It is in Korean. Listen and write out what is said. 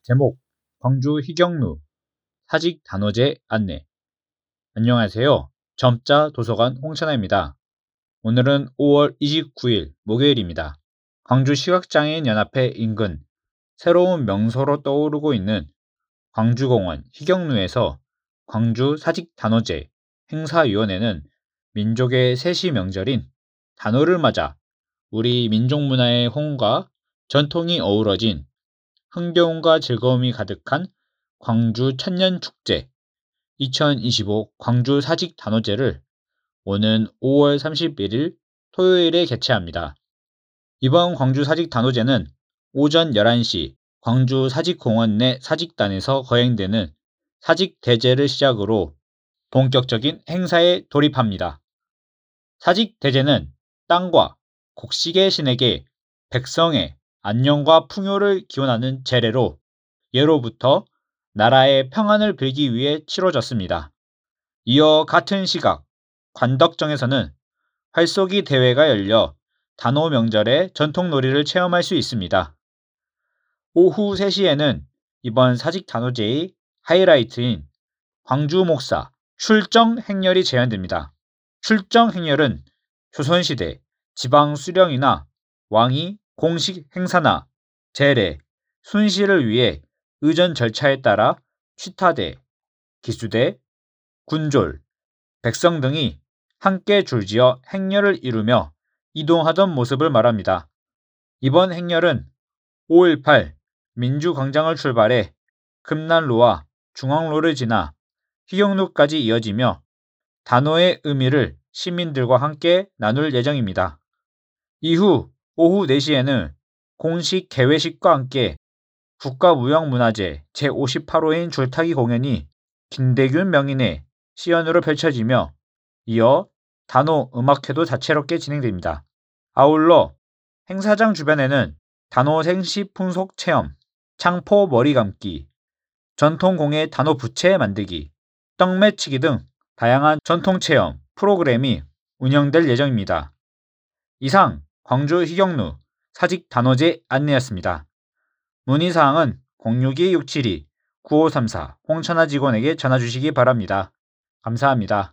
제목 광주 희경루 사직 단오제 안내. 안녕하세요. 점자 도서관 홍천아입니다. 오늘은 5월 29일 목요일입니다. 광주 시각장애인연합회 인근 새로운 명소로 떠오르고 있는 광주공원 희경루에서 광주 사직 단오제 행사위원회는 민족의 세시 명절인 단오를 맞아 우리 민족문화의 홍과 전통이 어우러진 흥겨움과 즐거움이 가득한 광주 천년축제 2025 광주 사직 단오제를 오는 5월 31일 토요일에 개최합니다. 이번 광주 사직 단오제는 오전 11시 광주 사직공원 내 사직단에서 거행되는 사직대제를 시작으로 본격적인 행사에 돌입합니다. 사직대제는 땅과 곡식의 신에게 백성의 안녕과 풍요를 기원하는 제례로 예로부터 나라의 평안을 빌기 위해 치러졌습니다. 이어 같은 시각 관덕정에서는 활쏘기 대회가 열려 단오 명절의 전통놀이를 체험할 수 있습니다. 오후 3시에는 이번 사직 단오제의 하이라이트인 광주 목사 출정 행렬이 재현됩니다. 출정 행렬은 조선시대 지방 수령이나 왕이 공식 행사나 제례, 순시를 위해 의전 절차에 따라 취타대, 기수대, 군졸, 백성 등이 함께 줄지어 행렬을 이루며 이동하던 모습을 말합니다. 이번 행렬은 5.18 민주광장을 출발해 금난로와 중앙로를 지나 희경루까지 이어지며 단오의 의미를 시민들과 함께 나눌 예정입니다. 이후 오후 4시에는 공식 개회식과 함께 국가무형문화재 제58호인 줄타기 공연이 김대균 명인의 시연으로 펼쳐지며 이어 단오 음악회도 다채롭게 진행됩니다. 아울러 행사장 주변에는 단오 생시 풍속 체험, 창포 머리 감기, 전통공예 단오 부채 만들기, 떡매치기 등 다양한 전통체험 프로그램이 운영될 예정입니다. 이상 광주 희경루 사직 단오제 안내였습니다. 문의사항은 062-672-9534 홍천아 직원에게 전화주시기 바랍니다. 감사합니다.